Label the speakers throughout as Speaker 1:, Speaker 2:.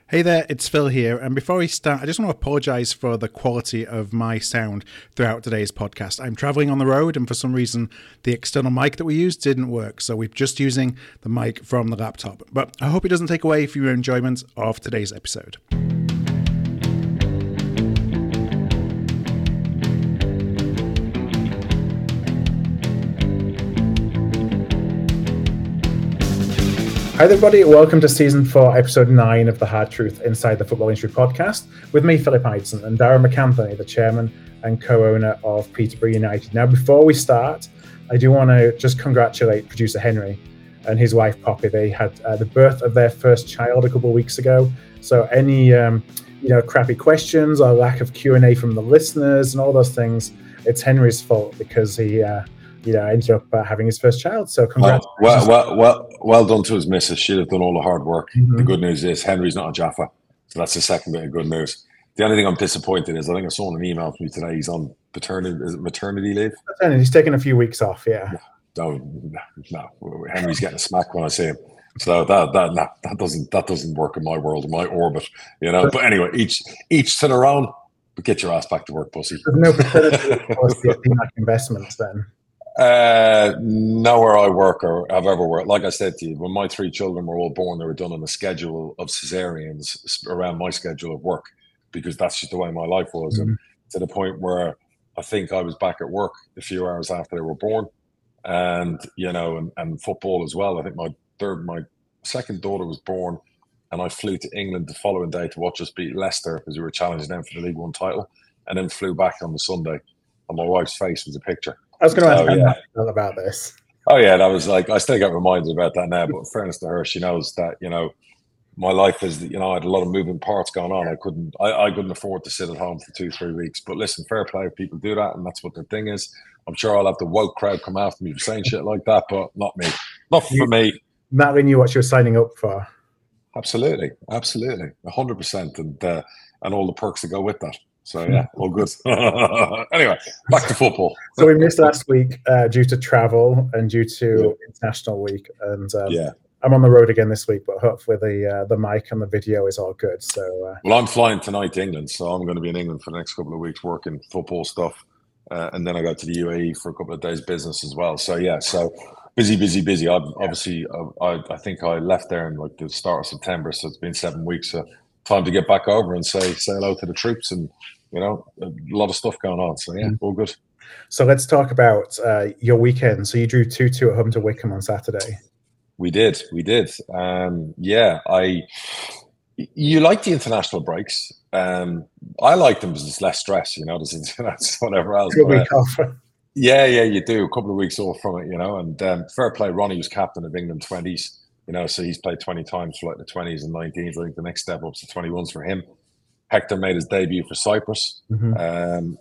Speaker 1: Hey there, it's Phil here, and before we start, I just want to apologise for the quality of my sound throughout today's podcast. I'm travelling on the road, and for some reason, the external mic that we used didn't work, so we're just using the mic from the laptop. But I hope it doesn't take away from your enjoyment of today's episode. Hi everybody, welcome to Season 4, Episode 9 of the Hard Truth Inside the Football Industry podcast with me, Philip Ideson, and Darren McAnthony, the chairman and co-owner of Peterborough United. Now, before we start, I do want to just congratulate producer Henry and his wife Poppy. They had the birth of their first child a couple of weeks ago. So any crappy questions or lack of Q&A from the listeners and all those things, it's Henry's fault because he ended up having his first child. So congrats.
Speaker 2: Well done to his missus. She'd have done all the hard work.
Speaker 1: Mm-hmm.
Speaker 2: The good news is Henry's not a Jaffa. So that's the second bit of good news. The only thing I'm disappointed is I think I saw an email from you today. He's on maternity leave?
Speaker 1: He's taking a few weeks off, yeah.
Speaker 2: No. Henry's getting a smack when I see him. So that doesn't work in my world, in my orbit, But anyway, each to their own. But get your ass back to work, pussy.
Speaker 1: There's no paternity investments then.
Speaker 2: Nowhere I work or have ever worked. Like I said to you, when my three children were all born, they were done on a schedule of cesareans around my schedule of work, because that's just the way my life was.
Speaker 1: Mm-hmm.
Speaker 2: And to the point where I think I was back at work a few hours after they were born, and football as well. I think my second daughter was born, and I flew to England the following day to watch us beat Leicester because we were challenging them for the League One title, and then flew back on the Sunday, and my wife's face was a picture.
Speaker 1: I was going to ask how about this.
Speaker 2: Oh yeah, that was like, I still get reminded about that now. But in fairness to her, she knows that my life is I had a lot of moving parts going on. I couldn't afford to sit at home for 2-3 weeks. But listen, fair play if people do that, and that's what their thing is. I'm sure I'll have the woke crowd come after me for saying shit like that, but not me. Not for me.
Speaker 1: Natalie knew what she was signing up for.
Speaker 2: Absolutely, 100%, and all the perks that go with that. So yeah, all good. Anyway, back to football.
Speaker 1: So we missed last week due to travel and due to International Week, and I'm on the road again this week. But hopefully the mic and the video is all good. So
Speaker 2: well, I'm flying tonight to England, so I'm going to be in England for the next couple of weeks working football stuff, and then I go to the UAE for a couple of days business as well. So yeah, so busy. I think I left there in like the start of September, so it's been 7 weeks. So time to get back over and say hello to the troops, and a lot of stuff going on. So yeah, all good.
Speaker 1: So let's talk about your weekend. So you drew 2-2 at home to Wycombe on Saturday. We did.
Speaker 2: You like the international breaks. I like them because it's less stress. That's whatever else.
Speaker 1: Good week off.
Speaker 2: Yeah, you do a couple of weeks off from it. And fair play. Ronnie was captain of England 20s. So he's played 20 times for like the 20s and 19s. I think the next step up to 21s for him. Hector made his debut for Cyprus,
Speaker 1: mm-hmm.
Speaker 2: And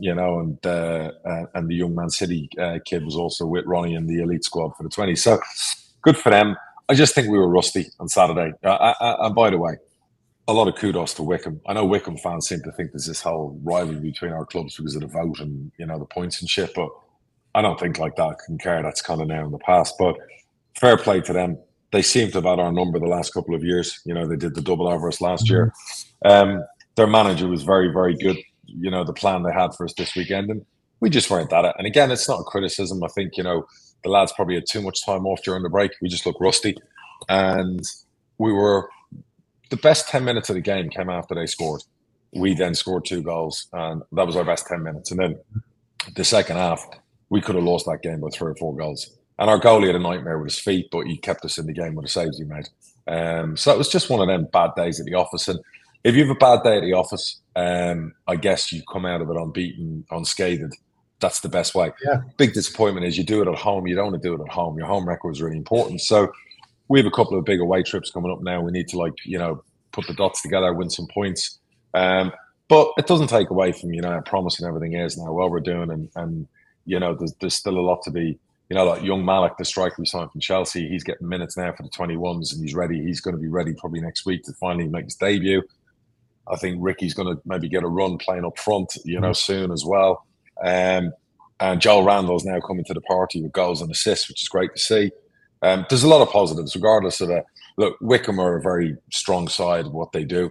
Speaker 2: the young Man City kid was also with Ronnie in the elite squad for the 20s. So good for them. I just think we were rusty on Saturday. And by the way, a lot of kudos to Wycombe. I know Wycombe fans seem to think there's this whole rivalry between our clubs because of the vote and the points and shit, but I don't think like that. I couldn't care. That's kind of now in the past. But fair play to them. They seem to have had our number the last couple of years. They did the double over us last year. Their manager was very, very good. The plan they had for us this weekend, and we just weren't at it. And again, it's not a criticism. I think, the lads probably had too much time off during the break. We just looked rusty. And we were, the best 10 minutes of the game came after they scored. We then scored 2 goals, and that was our best 10 minutes. And then the second half, we could have lost that game by 3 or 4 goals. And our goalie had a nightmare with his feet, but he kept us in the game with the saves he made. So it was just one of them bad days at the office. And if you have a bad day at the office, I guess you come out of it unbeaten, unscathed. That's the best way.
Speaker 1: Yeah.
Speaker 2: Big disappointment is you do it at home. You don't want to do it at home. Your home record is really important. So we have a couple of big away trips coming up now. We need to put the dots together, win some points. But it doesn't take away from, how promising everything is now, what we're doing. And there's still a lot to be, like young Malik, the striker we signed from Chelsea, he's getting minutes now for the 21s and he's ready. He's going to be ready probably next week to finally make his debut. I think Ricky's going to maybe get a run playing up front, soon as well. And Joel Randall's now coming to the party with goals and assists, which is great to see. There's a lot of positives, regardless of that. Look, Wycombe are a very strong side of what they do.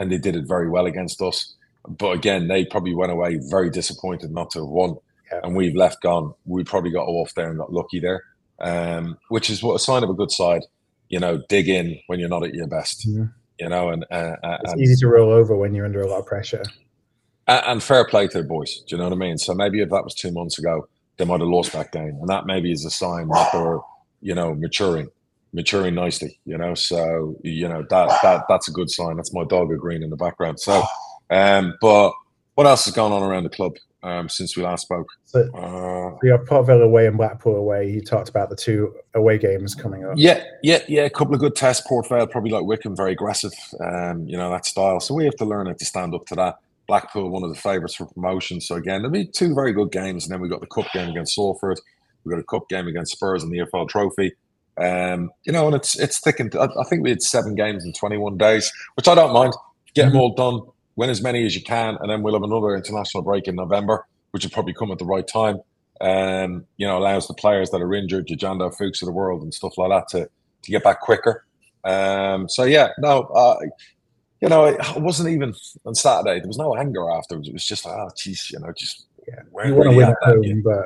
Speaker 2: and they did it very well against us. But again, they probably went away very disappointed not to have won, and we've left gone. We probably got off there and got lucky there, which is what a sign of a good side. Dig in when you're not at your best. And
Speaker 1: it's easy to roll over when you're under a lot of pressure.
Speaker 2: And fair play to the boys. Do you know what I mean? So maybe if that was 2 months ago, they might have lost that game, and that maybe is a sign that they're, maturing nicely. So that's a good sign. That's my dog agreeing in the background. So, but what else has gone on around the club since we last spoke?
Speaker 1: So we have Port Vale away and Blackpool away. You talked about the 2 away games coming up.
Speaker 2: Yeah. A couple of good tests. Port Vale, probably like Wycombe, very aggressive. That style. So we have to learn how to stand up to that. Blackpool, one of the favourites for promotion. So again, there'll be 2 very good games, and then we got the cup game against Salford. We got a cup game against Spurs in the EFL Trophy. And it's thick. And I think we had 7 games in 21 days, which I don't mind. Get them all done. Win as many as you can, and then we'll have another international break in November, which will probably come at the right time. Allows the players that are injured, your Jando Fuchs of the world and stuff like that, to get back quicker. It wasn't even on Saturday. There was no anger afterwards. It was just like, you
Speaker 1: want to win at home, but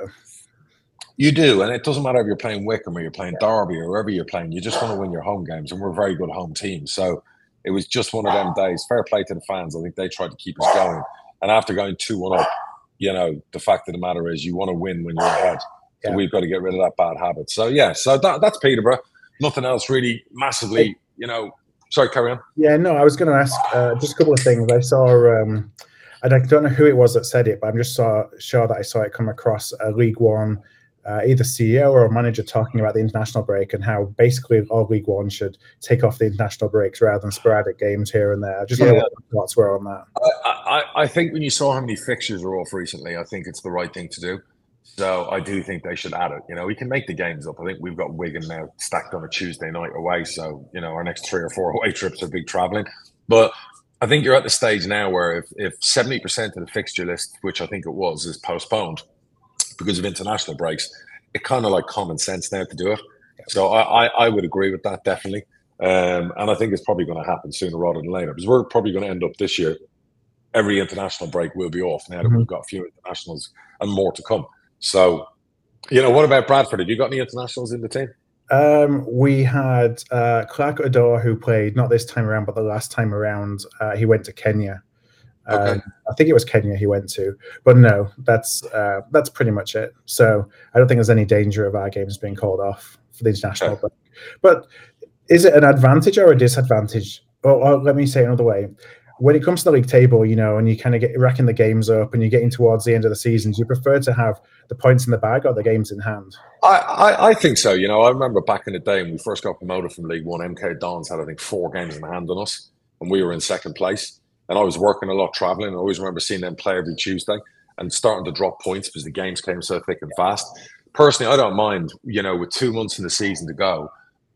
Speaker 2: you do, and it doesn't matter if you're playing Wycombe or you're playing Derby or wherever you're playing. You just want to win your home games, and we're a very good home team. So it was just one of them days. Fair play to the fans. I think they tried to keep us going. And after going 2-1 up, the fact of the matter is you want to win when you're ahead. So we've got to get rid of that bad habit. So, so that's Peterborough. Nothing else really massively, Sorry, carry on.
Speaker 1: Yeah, no, I was going to ask just a couple of things. I saw, and I don't know who it was that said it, but I'm just sure that I saw it come across a League One, either CEO or a manager talking about the international break and how basically all League One should take off the international breaks rather than sporadic games here and there. Just wonder what your thoughts were on that.
Speaker 2: I think when you saw how many fixtures are off recently, I think it's the right thing to do. So I do think they should add it. We can make the games up. I think we've got Wigan now stacked on a Tuesday night away. So, our next 3 or 4 away trips are big travelling. But I think you're at the stage now where if 70% of the fixture list, which I think it was, is postponed because of international breaks, it kind of like common sense now to do it. So I would agree with that, definitely. And I think it's probably going to happen sooner rather than later, because we're probably going to end up this year, every international break will be off now that we've got a few internationals and more to come. So, what about Bradford? Have you got any internationals in the team?
Speaker 1: We had Clark Odor, who played not this time around, but the last time around. He went to Kenya.
Speaker 2: Okay.
Speaker 1: I think it was Kenya he went to, but no, that's pretty much it. So I don't think there's any danger of our games being called off for the international break. But is it an advantage or a disadvantage? Or let me say it another way. When it comes to the league table, and you kind of get racking the games up and you're getting towards the end of the season, do you prefer to have the points in the bag or the games in hand?
Speaker 2: I think so. I remember back in the day when we first got promoted from League One, MK Dons had, I think, 4 games in hand on us, and we were in second place. And I was working a lot, traveling. I always remember seeing them play every Tuesday and starting to drop points because the games came so thick and fast. Personally, I don't mind, with 2 months in the season to go,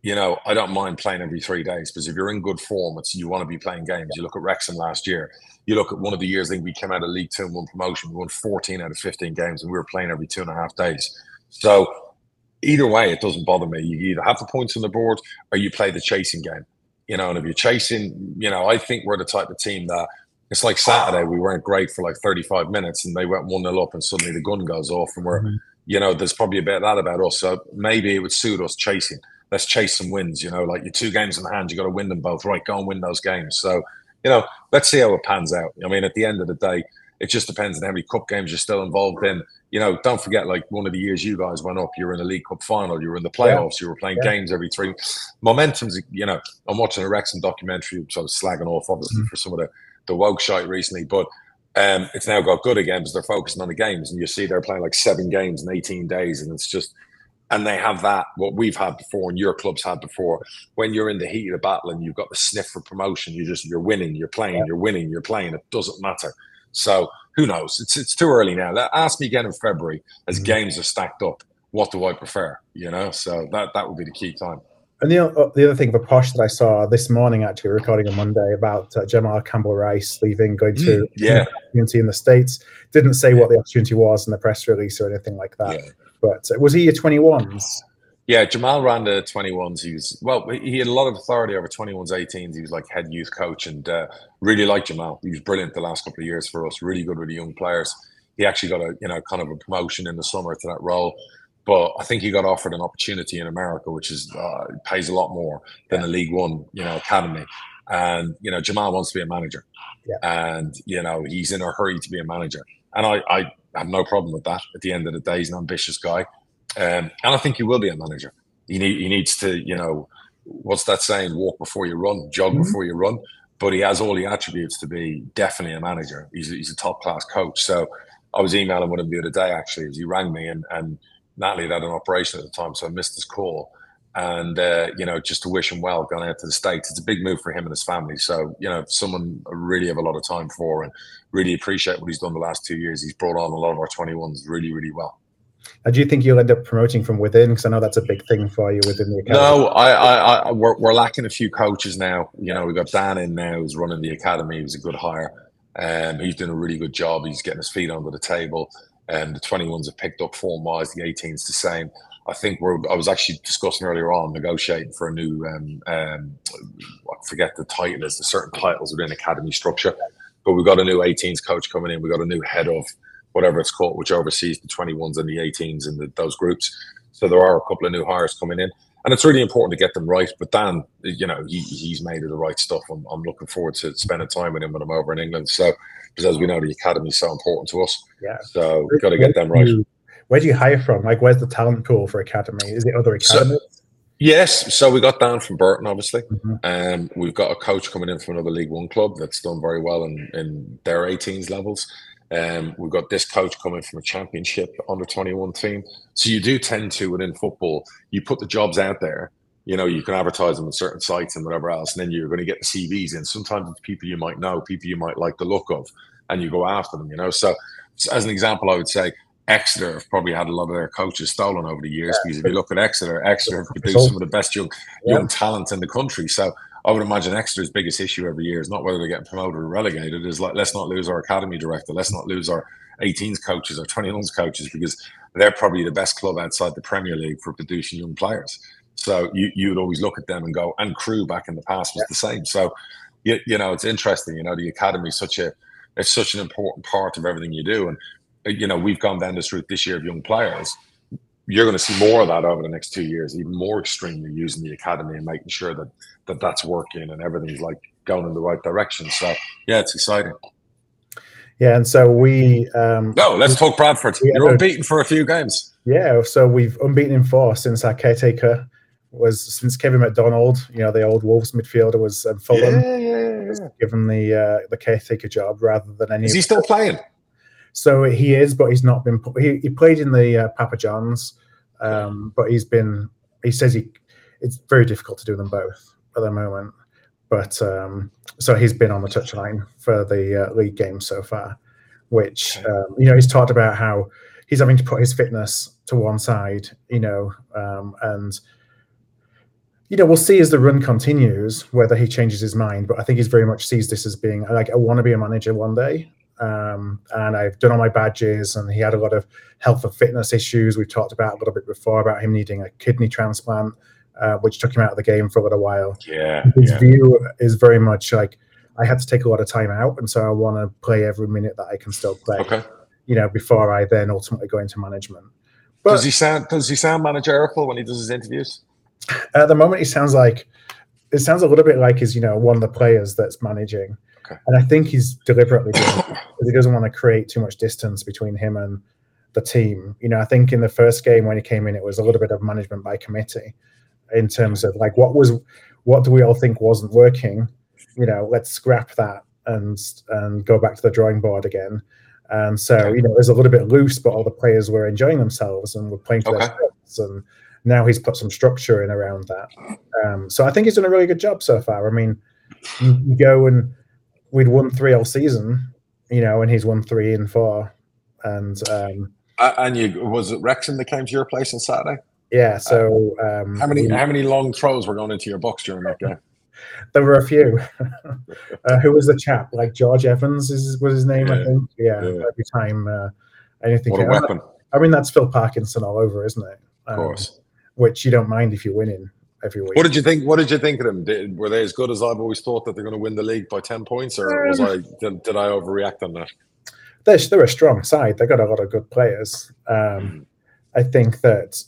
Speaker 2: I don't mind playing every 3 days, because if you're in good form, you want to be playing games. You look at Wrexham last year. You look at one of the years, I think we came out of League 2 and won promotion. We won 14 out of 15 games, and we were playing every 2.5 days. So either way, it doesn't bother me. You either have the points on the board or you play the chasing game. And if you're chasing, I think we're the type of team that it's like Saturday, we weren't great for like 35 minutes and they went 1-0 up and suddenly the gun goes off and we're, there's probably a bit of that about us. So maybe it would suit us chasing. Let's chase some wins, like your 2 games in the hand, you got to win them both, right? Go and win those games. So, let's see how it pans out. I mean, at the end of the day, it just depends on how many cup games you're still involved in. Don't forget, like one of the years you guys went up, you were in the League Cup final, you were in the playoffs, you were playing games every 3. Momentum's, I'm watching a Wrexham documentary, so I was slagging off, obviously, for some of the woke shite recently, but it's now got good again because they're focusing on the games, and you see they're playing like 7 games in 18 days, and it's just, and they have that, what we've had before and your club's had before. When you're in the heat of the battle and you've got the sniff for promotion, you're winning, you're playing, you're winning, you're playing. It doesn't matter. So who knows? It's too early now. Ask me again in February as games are stacked up. What do I prefer? So that would be the key time.
Speaker 1: And the other thing for Posh that I saw this morning, actually recording on Monday, about Jamal Campbell-Rice leaving, going to opportunity in the States. Didn't say what the opportunity was in the press release or anything like that. Yeah. But was he your 21s?
Speaker 2: Yeah, Jamal ran the 21s. He had a lot of authority over 21s, 18s. He was like head youth coach, and really liked Jamal. He was brilliant the last couple of years for us. Really good with the young players. He actually got a kind of a promotion in the summer to that role. But I think he got offered an opportunity in America, which is pays a lot more than a League One, academy. And Jamal wants to be a manager, and he's in a hurry to be a manager. And I have no problem with that. At the end of the day, he's an ambitious guy. And I think he will be a manager. He needs to, what's that saying? Walk before you run, jog before you run. But he has all the attributes to be definitely a manager. He's a top class coach. So I was emailing with him the other day, actually, as he rang me, and Natalie had an operation at the time, so I missed his call. And, just to wish him well going out to the States. It's a big move for him and his family. So, someone I really have a lot of time for and really appreciate what he's done the last 2 years. He's brought on a lot of our 21s really, really well.
Speaker 1: And do you think you'll end up promoting from within? Because I know that's a big thing for you within the academy.
Speaker 2: No, we're lacking a few coaches now. We've got Dan in now who's running the academy. He was a good hire. He's doing a really good job. He's getting his feet under the table. And the 21s have picked up form-wise. The 18s the same. I think I was actually discussing earlier on negotiating for a new, I forget the title is, there's certain titles within academy structure. But we've got a new 18s coach coming in. We've got a new head of whatever it's called, which oversees the 21s and the 18s and those groups. So there are a couple of new hires coming in, and it's really important to get them right. But Dan, he's made of the right stuff. I'm looking forward to spending time with him when I'm over in England. So, because as we know, the academy is so important to us. Yeah. So we've got to get them right.
Speaker 1: Where do you hire from? Like, where's the talent pool for academy? Is it other academies?
Speaker 2: Yes. So we got Dan from Burton, obviously. We've got a coach coming in from another League One club that's done very well in their 18s levels. We've got this coach coming from a championship under 21 team. So you do tend to, within football, you put the jobs out there, you can advertise them on certain sites and whatever else, and then you're going to get the CVs in. Sometimes it's people you might know, people you might like the look of, and you go after them, So as an example, I would say Exeter have probably had a lot of their coaches stolen over the years, because if you look at Exeter have produced some of the best young talent in the country. So I would imagine Exeter's biggest issue every year is not whether they're getting promoted or relegated. Is like, let's not lose our academy director. Let's not lose our 18s coaches, our 21s coaches, because they're probably the best club outside the Premier League for producing young players. So you would always look at them and go, and Crewe back in the past was the same. So, it's interesting, the academy is such an important part of everything you do. And, we've gone down this route this year of young players. You're going to see more of that over the next 2 years, even more extremely using the academy and making sure that that's working and everything's like going in the right direction. So yeah, it's exciting.
Speaker 1: Yeah, and so
Speaker 2: let's talk Bradford. You're unbeaten for a few games.
Speaker 1: Yeah, so we've unbeaten in 4 since our caretaker since Kevin McDonald, the old Wolves midfielder, was Fulham. Was given the caretaker job rather than any.
Speaker 2: Is he still playing?
Speaker 1: So he is, but he's not been. He played in the Papa John's, but he says it's very difficult to do them both at the moment. But so he's been on the touchline for the league game so far, which he's talked about how he's having to put his fitness to one side, and we'll see as the run continues whether he changes his mind. But I think he's very much sees this as being like, I want to be a manager one day. And I've done all my badges, and he had a lot of health and fitness issues. We've talked about a little bit before about him needing a kidney transplant, which took him out of the game for a little while. His view is very much like, I had to take a lot of time out, and so I want to play every minute that I can still play.
Speaker 2: Okay.
Speaker 1: Before I then ultimately go into management. But
Speaker 2: does he sound managerial when he does his interviews?
Speaker 1: At the moment, it sounds a little bit like he's one of the players that's managing. And I think he's deliberately doing it because he doesn't want to create too much distance between him and the team. I think in the first game when he came in, it was a little bit of management by committee in terms of like, what do we all think wasn't working? Let's scrap that and go back to the drawing board again. And so, it was a little bit loose, but all the players were enjoying themselves and were playing for their strengths. And now he's put some structure in around that. So I think he's done a really good job so far. I mean, you go and we'd won 3 all season, and he's won 3 in 4. And
Speaker 2: was it Wrexham that came to your place on Saturday?
Speaker 1: Yeah. So
Speaker 2: how many long throws were going into your box during that game?
Speaker 1: There were a few. Who was the chap? Like George Evans was his name, I think. Yeah. Every time anything.
Speaker 2: What a weapon!
Speaker 1: I mean, that's Phil Parkinson all over, isn't it?
Speaker 2: Of course. which you don't mind if you're winning every week.
Speaker 3: What did you think? What did you think of them? Were they as good as I've always thought that they're going to win the league by 10 points, or did I overreact on that?
Speaker 2: They're a strong side. They got a lot of good players. I think that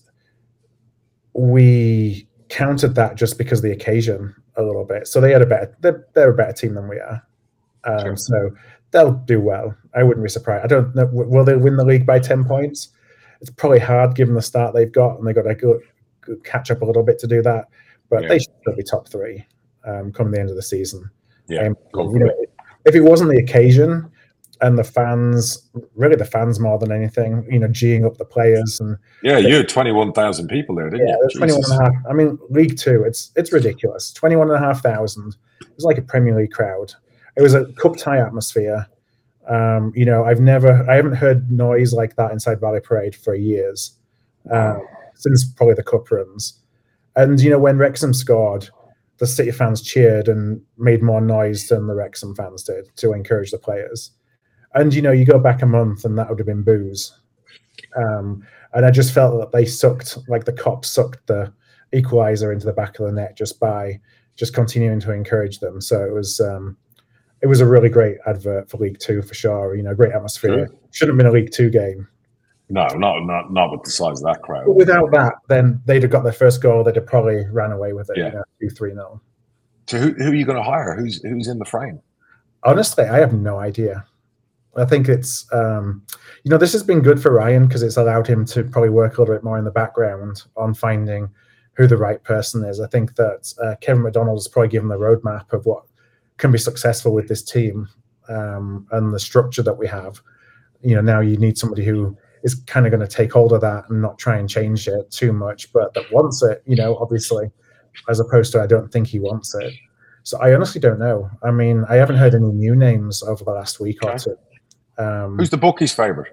Speaker 2: we countered that just because of the occasion a little bit. So they're a better team than we are.
Speaker 3: Sure.
Speaker 2: So they'll do well. I wouldn't be surprised. I don't know. Will they win the league by 10 points? It's probably hard given the start they've got, and they've got to go catch up a little bit to do that. But they should be top 3 come the end of the season.
Speaker 3: Yeah.
Speaker 2: If it wasn't the occasion and the fans more than anything, geeing up the players. And
Speaker 3: you had 21,000 people there, didn't you?
Speaker 2: Yeah, 21,500. I mean, League Two, it's ridiculous. 21,500. It was like a Premier League crowd. It was a cup tie atmosphere. I haven't heard noise like that inside Valley Parade for years, since probably the cup runs. And when Wrexham scored, the City fans cheered and made more noise than the Wrexham fans did to encourage the players. And you go back a month and that would have been booze. And I just felt that they sucked, like the cops sucked the equaliser into the back of the net just by continuing to encourage them. So it was a really great advert for League Two for sure. Great atmosphere.
Speaker 3: Sure.
Speaker 2: Shouldn't have been a League Two game.
Speaker 3: No, not with the size of that crowd.
Speaker 2: But without that, then they'd have got their first goal. They'd have probably ran away with it.
Speaker 3: Yeah.
Speaker 2: 2-3-0.
Speaker 3: So who are you going to hire? Who's in the frame?
Speaker 2: Honestly, I have no idea. I think it's this has been good for Ryan because it's allowed him to probably work a little bit more in the background on finding who the right person is. I think that Kevin McDonald has probably given the roadmap of what can be successful with this team and the structure that we have. Now you need somebody who is kind of going to take hold of that and not try and change it too much, but that wants it, obviously, as opposed to I don't think he wants it. So I honestly don't know. I mean, I haven't heard any new names over the last week or two.
Speaker 3: Who's the bookies' favourite?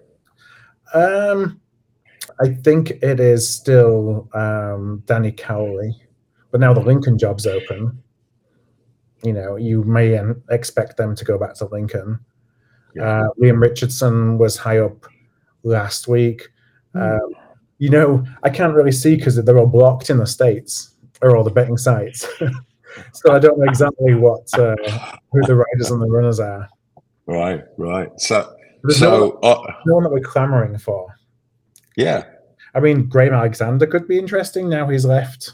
Speaker 2: I think it is still Danny Cowley, but now the Lincoln job's open. You may expect them to go back to Lincoln.
Speaker 3: Yeah.
Speaker 2: Liam Richardson was high up last week. I can't really see because they're all blocked in the States or all the betting sites. So I don't know exactly who the riders and the runners are.
Speaker 3: Right. So
Speaker 2: no one that we're clamoring for.
Speaker 3: Yeah.
Speaker 2: I mean, Graham Alexander could be interesting now he's left.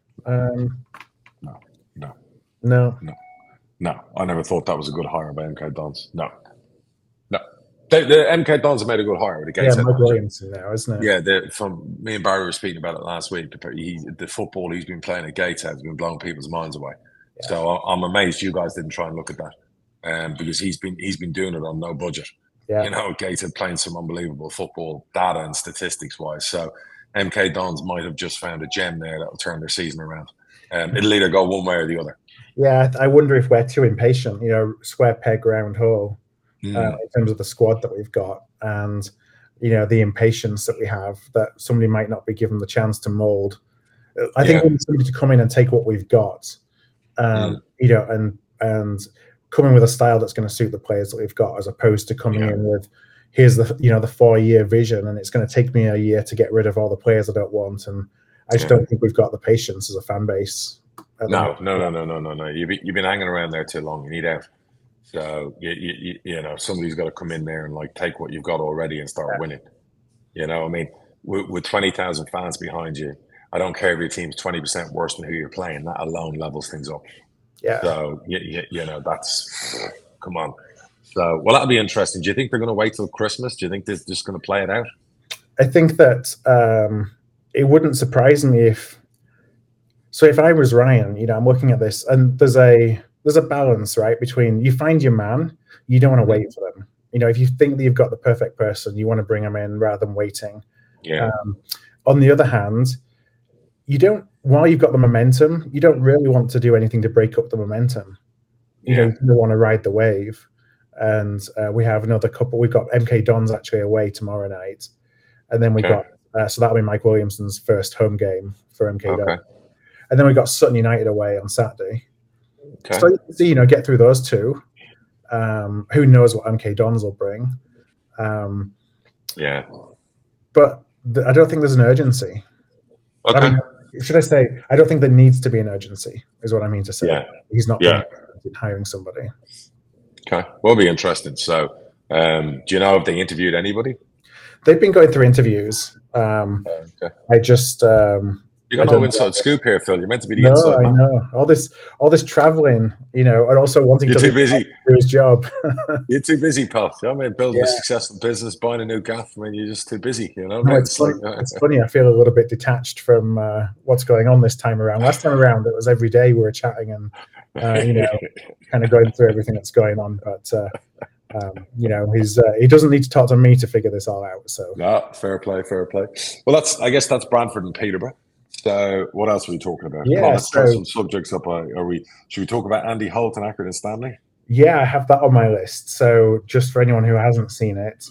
Speaker 3: No. I never thought that was a good hire by MK Dons. No. The MK Dons have made a good hire with the Gateshead.
Speaker 2: Yeah, Mike Williamson now, isn't it?
Speaker 3: Yeah, from me and Barry were speaking about it last week. The football he's been playing at Gateshead has been blowing people's minds away. Yeah. So I'm amazed you guys didn't try and look at that, because he's been doing it on no budget.
Speaker 2: Yeah.
Speaker 3: Gateshead playing some unbelievable football data and statistics wise. So MK Dons might have just found a gem there that will turn their season around. It'll either go one way or the other.
Speaker 2: Yeah, I wonder if we're too impatient. Square peg, round hole. In terms of the squad that we've got and the impatience that we have that somebody might not be given the chance to mold. I think we need somebody to come in and take what we've got, and come in with a style that's going to suit the players that we've got, as opposed to coming in with here's the 4-year vision and it's going to take me a year to get rid of all the players I don't want, and I just don't think we've got the patience as a fan base.
Speaker 3: No. You've been hanging around there too long. You need out. So somebody's got to come in there and take what you've got already and start winning. I mean, with 20,000 fans behind you, I don't care if your team's 20% worse than who you're playing. That alone levels things up.
Speaker 2: Yeah.
Speaker 3: So that's come on. So that'll be interesting. Do you think they're going to wait till Christmas? Do you think they're just going to play it out?
Speaker 2: I think that it wouldn't surprise me if. So if I was Ryan, I'm looking at this and there's a balance, right, between you find your man, you don't want to wait for them. If you think that you've got the perfect person, you want to bring them in rather than waiting.
Speaker 3: Yeah.
Speaker 2: On the other hand, while you've got the momentum, you don't really want to do anything to break up the momentum. You want to ride the wave. And we have another couple. We've got MK Dons actually away tomorrow night. And then we got, so that'll be Mike Williamson's first home game for MK Dons. And then we got Sutton United away on Saturday.
Speaker 3: Okay.
Speaker 2: So, get through those two. Who knows what MK Dons will bring.
Speaker 3: Yeah.
Speaker 2: But I don't think there's an urgency.
Speaker 3: Okay.
Speaker 1: should I say, I don't think there needs to be an urgency, is what I mean to say.
Speaker 2: Yeah.
Speaker 1: He's not hiring somebody.
Speaker 2: Okay, will be interesting. So, do you know if they interviewed anybody?
Speaker 1: They've been going through interviews.
Speaker 2: Okay.
Speaker 1: I just
Speaker 2: you got no inside scoop here, Phil. You're meant to be the inside man.
Speaker 1: I know all this traveling, and also wanting
Speaker 2: You're
Speaker 1: to
Speaker 2: too busy
Speaker 1: do his job.
Speaker 2: You're too busy, pal. I mean, building a successful business, buying a new gaff. I mean, you're just too busy.
Speaker 1: No, it's funny. I feel a little bit detached from what's going on this time around. Last time around, it was every day we were chatting and kind of going through everything that's going on. But he doesn't need to talk to me to figure this all out. So
Speaker 2: no, fair play. Well, I guess that's Brantford and Peterborough. So what else are we talking about?
Speaker 1: Yeah,
Speaker 2: let's throw some subjects up. Should we talk about Andy Holt and Accrington Stanley?
Speaker 1: Yeah, I have that on my list. So just for anyone who hasn't seen it.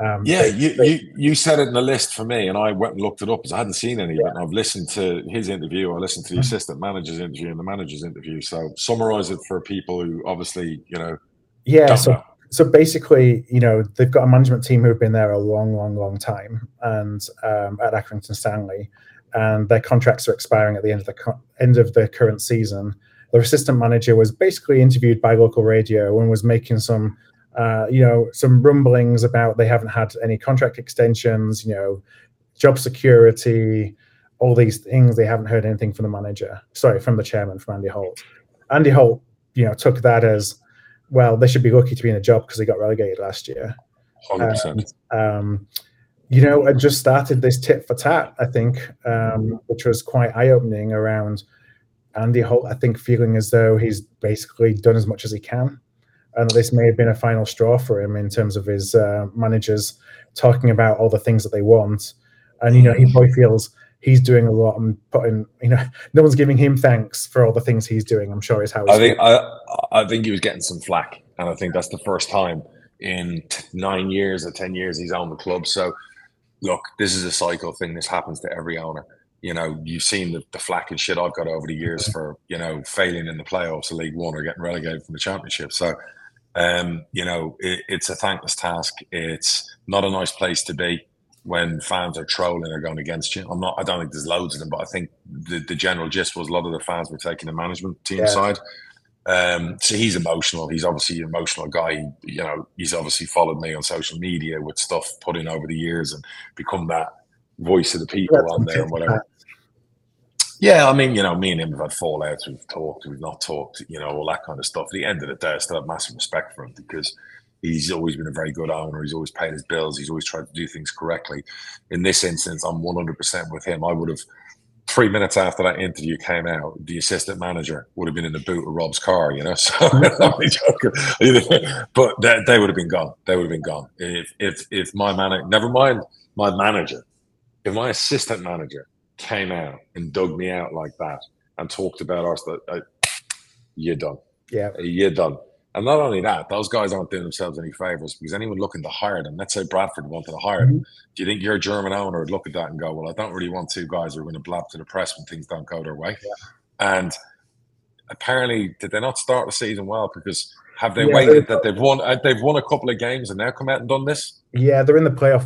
Speaker 2: You said it in the list for me, and I went and looked it up because I hadn't seen any of it. And I've listened to his interview. I listened to the assistant manager's interview and the manager's interview. So summarize it for people who obviously,
Speaker 1: Yeah, so basically, they've got a management team who've been there a long time, and at Accrington Stanley, and their contracts are expiring at the end of the current season. Their assistant manager was basically interviewed by local radio and was making some rumblings about they haven't had any contract extensions, job security, all these things. They haven't heard anything from the chairman, from Andy Holt. Andy Holt, took that as, well, they should be lucky to be in a job because they got relegated last year.
Speaker 2: 100%.
Speaker 1: And just started this tit for tat, I think, which was quite eye-opening around Andy Holt, I think, feeling as though he's basically done as much as he can. And this may have been a final straw for him in terms of his managers talking about all the things that they want. And, he probably feels he's doing a lot and putting, no one's giving him thanks for all the things he's doing, I'm sure is how he's
Speaker 2: I think he was getting some flack. And I think that's the first time in 9 years or 10 years he's owned the club. So, look, this is a cycle thing. This happens to every owner. You've seen the flack and shit I've got over the years for, failing in the playoffs of League One or getting relegated from the Championship. So, it's a thankless task. It's not a nice place to be when fans are trolling or going against you. I don't think there's loads of them, but I think the general gist was a lot of the fans were taking the management team side. So he's emotional. He's obviously an emotional guy. He's obviously followed me on social media with stuff put in over the years and become that voice of the people on there and whatever. Yeah, I mean, me and him have had fallouts. We've talked, we've not talked, all that kind of stuff. At the end of the day, I still have massive respect for him because he's always been a very good owner. He's always paid his bills. He's always tried to do things correctly. In this instance, I'm 100% with him. I would have, 3 minutes after that interview came out, the assistant manager would have been in the boot of Rob's car, So I'm only joking. But they would have been gone. They would have been gone. If my manager, never mind my manager, if my assistant manager came out and dug me out like that and talked about our stuff, you're done.
Speaker 1: Yeah.
Speaker 2: You're done. And not only that, those guys aren't doing themselves any favours because anyone looking to hire them, let's say Bradford wanted to hire them, do you think your German owner would look at that and go, well, I don't really want two guys who are going to blab to the press when things don't go their way? Yeah. And apparently, did they not start the season well? Because have they waited that they've won a couple of games and now come out and done this?
Speaker 1: Yeah, they're in the playoff.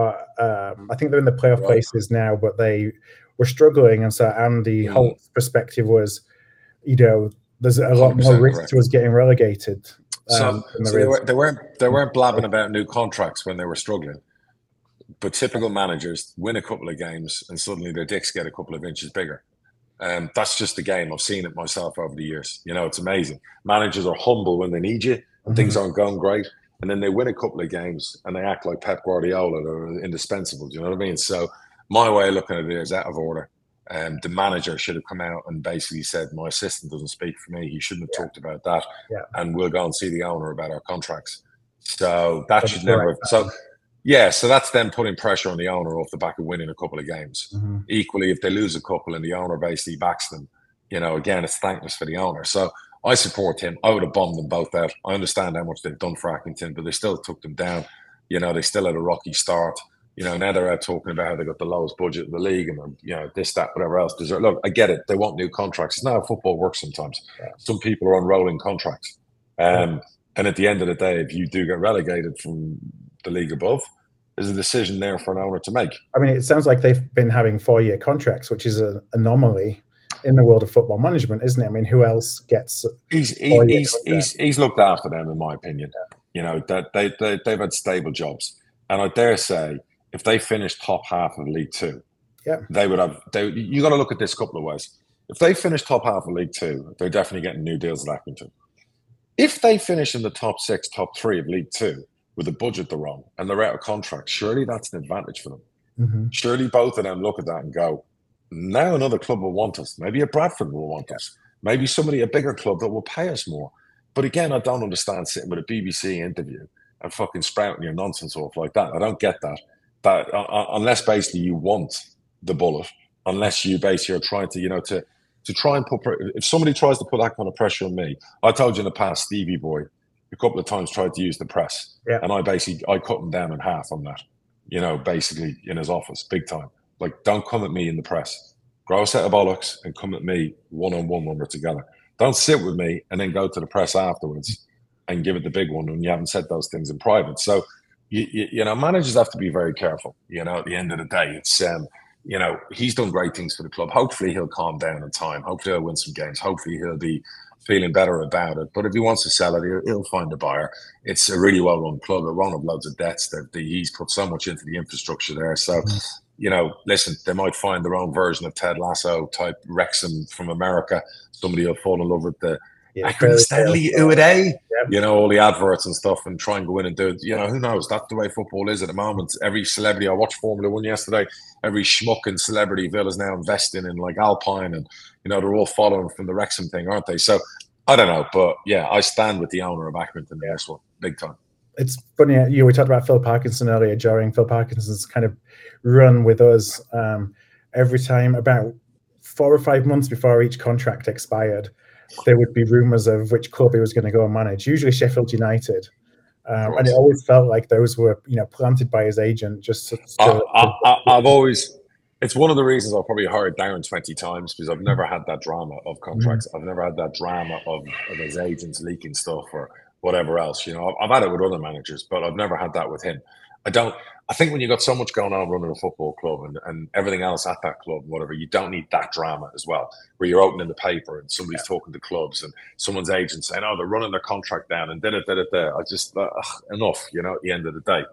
Speaker 1: I think they're in the playoff places now, but they were struggling. And so Andy Holt's perspective was, there's a lot more risk to us getting relegated.
Speaker 2: So they weren't blabbing about new contracts when they were struggling. But typical managers win a couple of games and suddenly their dicks get a couple of inches bigger. That's just the game. I've seen it myself over the years. It's amazing. Managers are humble when they need you and things aren't going great. And then they win a couple of games and they act like Pep Guardiola. They're indispensable. Do you know what I mean? So my way of looking at it is out of order. The manager should have come out and basically said, my assistant doesn't speak for me. He shouldn't have talked about that. Yeah. And we'll go and see the owner about our contracts. So that should never have. So that's them putting pressure on the owner off the back of winning a couple of games. Equally, if they lose a couple and the owner basically backs them, again, it's thankless for the owner. So I support him. I would have bombed them both out. I understand how much they've done for Accrington, but they still took them down. They still had a rocky start. Now they're out talking about how they got the lowest budget in the league and, this, that, whatever else. Look, I get it. They want new contracts. It's not how football works sometimes. Yeah. Some people are on rolling contracts. And at the end of the day, if you do get relegated from the league above, there's a decision there for an owner to make.
Speaker 1: I mean, it sounds like they've been having 4-year contracts, which is an anomaly in the world of football management, isn't it? I mean, who else gets?
Speaker 2: He's looked after them, in my opinion. You know, that they've had stable jobs, and I dare say, if they finished top half of League Two, they would have. You got to look at this a couple of ways. If they finish top half of League Two, they're definitely getting new deals at Accrington. If they finish in the top 6, top 3 of League Two with the budget they're on and they're out of contract, surely that's an advantage for them.
Speaker 1: Mm-hmm.
Speaker 2: Surely both of them look at that and go, now another club will want us. Maybe a Bradford will want us. Maybe a bigger club that will pay us more. But again, I don't understand sitting with a BBC interview and fucking sprouting your nonsense off like that. I don't get that. That unless basically you want the bullet, unless you basically are trying to, you know, to try and put. If somebody tries to put that kind of pressure on me, I told you in the past, Stevie Boy, a couple of times tried to use the press, and I cut him down in half on that. You know, basically in his office, big time. Like, don't come at me in the press. Grow a set of bollocks and come at me one-on-one when we're together. Don't sit with me and then go to the press afterwards and give it the big one when you haven't said those things in private. So, you know, managers have to be very careful. You know, at the end of the day, it's, you know, he's done great things for the club. Hopefully he'll calm down in time. Hopefully he'll win some games. Hopefully he'll be feeling better about it. But if he wants to sell it, he'll find a buyer. It's a really well-run club. They're run up loads of debts. He's put so much into the infrastructure there. So, you know, listen, they might find their own version of Ted Lasso type Wrexham from America. Somebody will fall in love with the Accrington Stanley Uday, you know, all the adverts and stuff, and try and go in and do it. You know, who knows? That's the way football is at the moment. Every celebrity, I watched Formula One yesterday, every schmuck in Celebrityville is now investing in like Alpine, and, you know, they're all following from the Wrexham thing, aren't they? So I don't know, but yeah, I stand with the owner of Accrington in this one, big time.
Speaker 1: It's funny, we talked about Phil Parkinson earlier. During Phil Parkinson's kind of run with us, every time, about 4 or 5 months before each contract expired, there would be rumours of which club he was going to go and manage, usually Sheffield United. And it always felt like those were, you know, planted by his agent.
Speaker 2: I've always, it's one of the reasons I've probably hired Darren 20 times, because I've never had that drama of contracts. I've never had that drama of his agents leaking stuff or whatever else. You know, I've had it with other managers, but I've never had that with him. I think when you've got so much going on running a football club and everything else at that club, whatever, you don't need that drama as well, where you're opening the paper and somebody's talking to clubs and someone's agent saying, oh, they're running their contract down and da-da-da-da-da. I just, enough, you know, at the end of the day.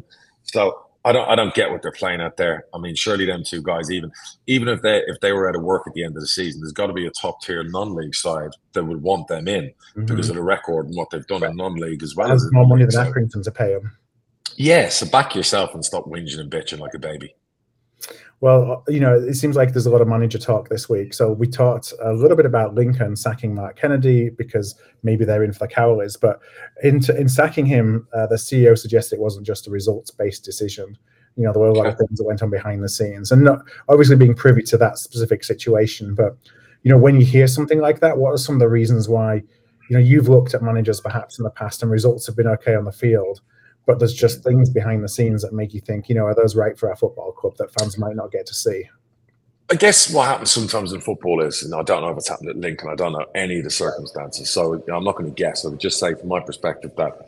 Speaker 2: So I don't get what they're playing at there. I mean, surely them two guys, even if they were out of work at the end of the season, there's got to be a top tier non-league side that would want them in because of the record and what they've done in non-league as well.
Speaker 1: There's more money than Accrington to pay them.
Speaker 2: Yeah, so back yourself and stop whinging and bitching like a baby.
Speaker 1: Well, you know, it seems like there's a lot of manager talk this week. So we talked a little bit about Lincoln sacking Mark Kennedy because maybe they're in for the Cowleys. But in sacking him, the CEO suggested it wasn't just a results-based decision. You know, there were a lot of things that went on behind the scenes, and not obviously being privy to that specific situation. But, you know, when you hear something like that, what are some of the reasons why, you know, you've looked at managers perhaps in the past and results have been okay on the field, but there's just things behind the scenes that make you think, you know, are those right for our football club that fans might not get to see?
Speaker 2: I guess what happens sometimes in football is, and I don't know if it's happened at Lincoln, I don't know any of the circumstances, so I'm not going to guess. I would just say from my perspective that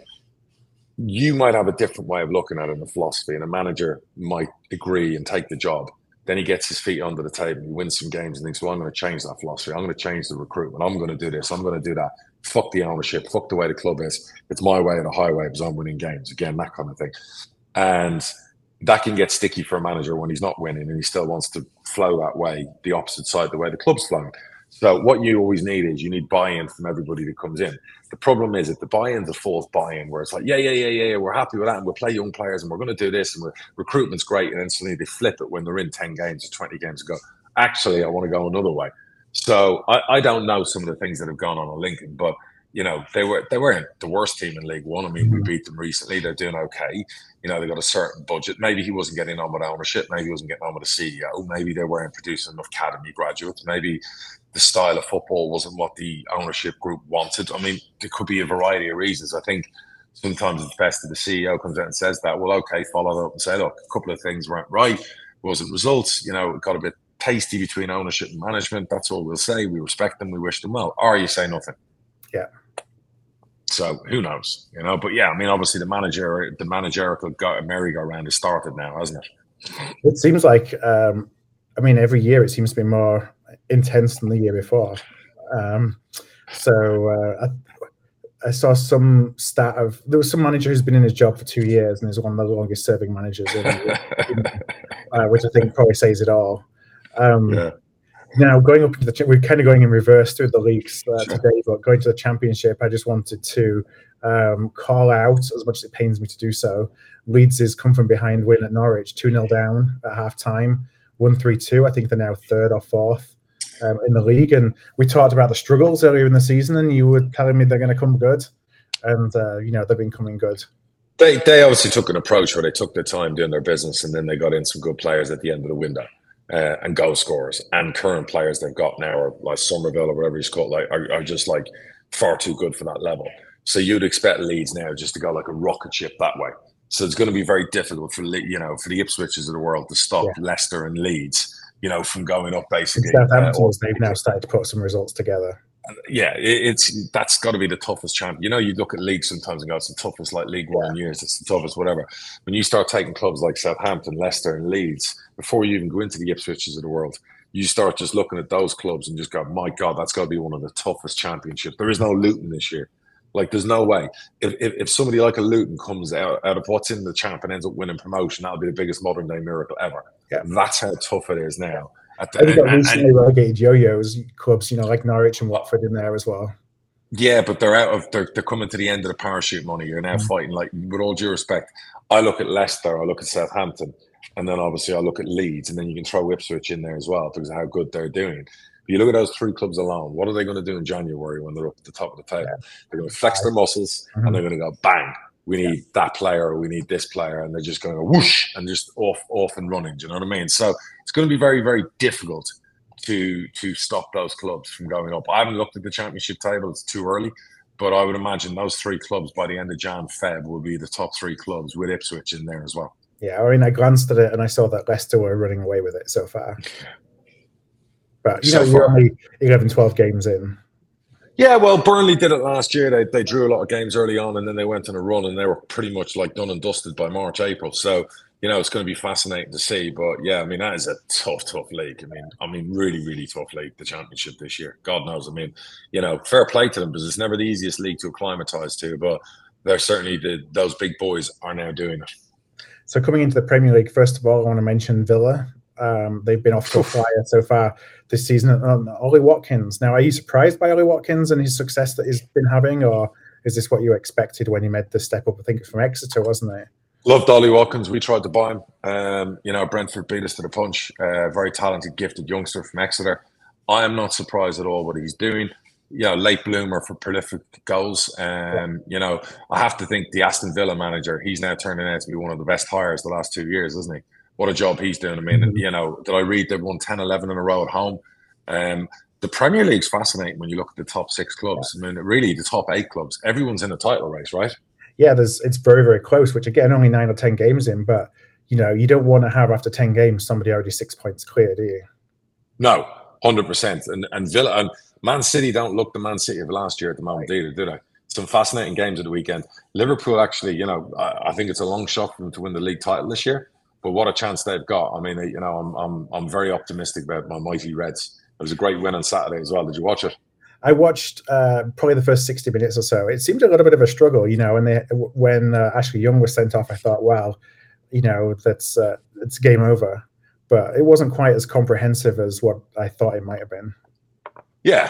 Speaker 2: you might have a different way of looking at it in the philosophy, and a manager might agree and take the job. Then he gets his feet under the table, he wins some games and thinks, well, I'm going to change that philosophy. I'm going to change the recruitment. I'm going to do this. I'm going to do that. Fuck the ownership. Fuck the way the club is. It's my way or the highway because I'm winning games. Again, that kind of thing. And that can get sticky for a manager when he's not winning and he still wants to flow that way, the opposite side, the way the club's flowing. So what you always need is you need buy-in from everybody that comes in. The problem is that the buy-in's a false buy-in where it's like, yeah, we're happy with that and we'll play young players and we're going to do this and recruitment's great, and then suddenly they flip it when they're in 10 games or 20 games and go, actually, I want to go another way. So I don't know some of the things that have gone on in Lincoln, but you know, they weren't the worst team in League One. I mean, we beat them recently. They're doing okay. You know, they got a certain budget. Maybe he wasn't getting on with ownership. Maybe he wasn't getting on with the CEO. Maybe they weren't producing enough academy graduates. Maybe the style of football wasn't what the ownership group wanted. I mean, there could be a variety of reasons. I think sometimes it's best if the CEO comes out and says that. Well, okay, follow that up and say, look, a couple of things weren't right. Wasn't results. You know, it got a bit tasty between ownership and management. That's all we'll say. We respect them. We wish them well. Or you say nothing.
Speaker 1: Yeah.
Speaker 3: So who knows, you know? But yeah, I mean, obviously the managerial merry-go-round has started now, hasn't it?
Speaker 1: It seems like, I mean, every year it seems to be more intense than the year before. I saw some stat of there was some manager who's been in his job for 2 years and is one of the longest serving managers, which I think probably says it all.
Speaker 3: Yeah.
Speaker 1: Now going up into we're kind of going in reverse through the leagues today, but going to the championship, I just wanted to call out, as much as it pains me to do so, Leeds' come from behind win at Norwich, 2-0 down at half time, 1-3-2. I think they're now third or fourth in the league. And we talked about the struggles earlier in the season, and you were telling me they're going to come good. And, they've been coming good.
Speaker 3: They obviously took an approach where they took their time doing their business, and then they got in some good players at the end of the window. And goal scorers and current players they've got now, or like Somerville or whatever he's called, are just like far too good for that level. So you'd expect Leeds now just to go like a rocket ship that way. So it's going to be very difficult for the Ipswiches of the world to stop Leicester and Leeds, from going up basically.
Speaker 1: Southampton, they've now started to put some results together.
Speaker 3: Yeah, that's got to be the toughest champ. You look at leagues sometimes and go, it's the toughest like League One in years. It's the toughest, whatever. When you start taking clubs like Southampton, Leicester, and Leeds, before you even go into the Ipswiches of the world, you start just looking at those clubs and just go, my God, that's got to be one of the toughest championships. There is no Luton this year. Like, there's no way. If somebody like a Luton comes out of what's in the champ and ends up winning promotion, that'll be the biggest modern day miracle ever. Yeah. That's how tough it is now.
Speaker 1: You've got recently relegated yo-yos clubs, like Norwich and Watford in there as well.
Speaker 3: Yeah, but they're coming to the end of the parachute money. You're now fighting, like, with all due respect, I look at Leicester, I look at Southampton, and then obviously I look at Leeds, and then you can throw Ipswich in there as well because of how good they're doing. But you look at those three clubs alone, what are they going to do in January when they're up at the top of the table? Yeah. They're going to flex their muscles and they're going to go, bang, we need that player or we need this player, and they're just going to go whoosh and just off and running. Do you know what I mean? So it's going to be very, very difficult to stop those clubs from going up. I haven't looked at the championship table; it's too early. But I would imagine those three clubs by the end of Feb will be the top three clubs with Ipswich in there as well.
Speaker 1: Yeah, I mean, I glanced at it and I saw that Leicester were running away with it so far. But you're only 11, 12 games in.
Speaker 3: Yeah, well, Burnley did it last year. They drew a lot of games early on, and then they went on a run, and they were pretty much like done and dusted by March, April. So, it's going to be fascinating to see. But yeah, I mean, that is a tough league. I mean, really, really tough league, the championship this year. God knows. I mean, fair play to them because it's never the easiest league to acclimatise to, but they're certainly those big boys are now doing it.
Speaker 1: So coming into the Premier League, first of all, I want to mention Villa. They've been off to a flyer so far this season. Ollie Watkins. Now, are you surprised by Ollie Watkins and his success that he's been having, or is this what you expected when he made the step up? I think from Exeter, wasn't it?
Speaker 3: Loved Ollie Watkins. We tried to buy him. Brentford beat us to the punch. Very talented, gifted youngster from Exeter. I am not surprised at all what he's doing. Late bloomer for prolific goals. I have to think the Aston Villa manager, he's now turning out to be one of the best hires the last 2 years, isn't he? What a job he's doing. I mean, did I read they've won 10, 11 in a row at home? The Premier League's fascinating when you look at the top 6 clubs. I mean, really, the top 8 clubs, everyone's in a title race, right?
Speaker 1: Yeah, it's very, very close, which again, only 9 or 10 games in, but, you don't want to have after 10 games somebody already 6 points clear, do you?
Speaker 3: No, 100%. And Villa and Man City don't look the Man City of last year at the moment either, do they? Some fascinating games at the weekend. Liverpool actually, I think it's a long shot for them to win the league title this year. But what a chance they've got! I mean, I'm very optimistic about my mighty Reds. It was a great win on Saturday as well. Did you watch it?
Speaker 1: I watched probably the first 60 minutes or so. It seemed a little bit of a struggle, and when Ashley Young was sent off, I thought, well, that's it's game over. But it wasn't quite as comprehensive as what I thought it might have been.
Speaker 3: Yeah.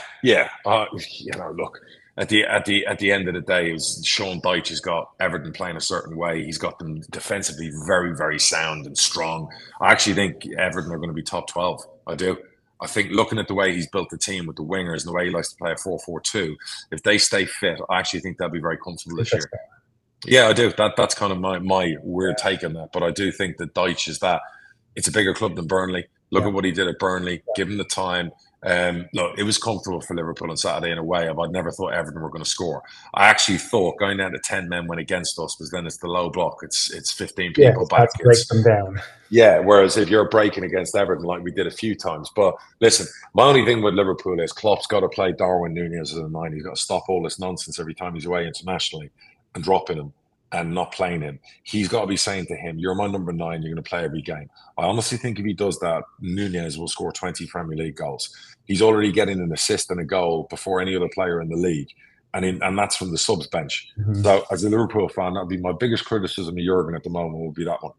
Speaker 3: Look. At the end of the day, it was Sean Dyche has got Everton playing a certain way. He's got them defensively very, very sound and strong. I actually think Everton are going to be top 12. I do. I think looking at the way he's built the team with the wingers and the way he likes to play a 4-4-2, if they stay fit, I actually think they'll be very comfortable this year. Yeah, I do. That's kind of my weird take on that. But I do think that Dyche is that. It's a bigger club than Burnley. Look at what he did at Burnley. Give him the time. Look, it was comfortable for Liverpool on Saturday in a way. I'd never thought Everton were going to score. I actually thought going down to 10 men went against us, because then it's the low block. It's 15 people
Speaker 1: it's
Speaker 3: back.
Speaker 1: hard to break them down.
Speaker 3: Yeah, whereas if you're breaking against Everton like we did a few times. But listen, my only thing with Liverpool is Klopp's got to play Darwin Núñez as a 9. He's got to stop all this nonsense every time he's away internationally and dropping him and not playing him. He's got to be saying to him, you're my number 9, you're going to play every game. I honestly think if he does that, Núñez will score 20 Premier League goals. He's already getting an assist and a goal before any other player in the league. And that's from the subs bench. Mm-hmm. So as a Liverpool fan, that'd be my biggest criticism of Jurgen at the moment, would be that one.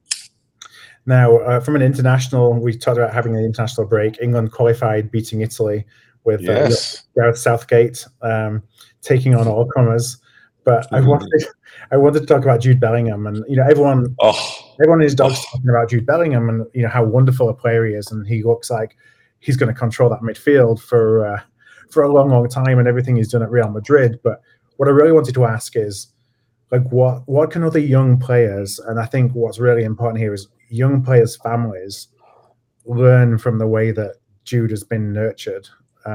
Speaker 1: Now, from an international, we talked about having an international break. England qualified, beating Italy with Gareth Southgate taking on all comers. But I wanted to talk about Jude Bellingham, and everyone in his dog's talking about Jude Bellingham, and how wonderful a player he is, and he looks like he's going to control that midfield for a long, long time, and everything he's done at Real Madrid. But what I really wanted to ask is, like, what can other young players, and I think what's really important here is young players' families learn from the way that Jude has been nurtured.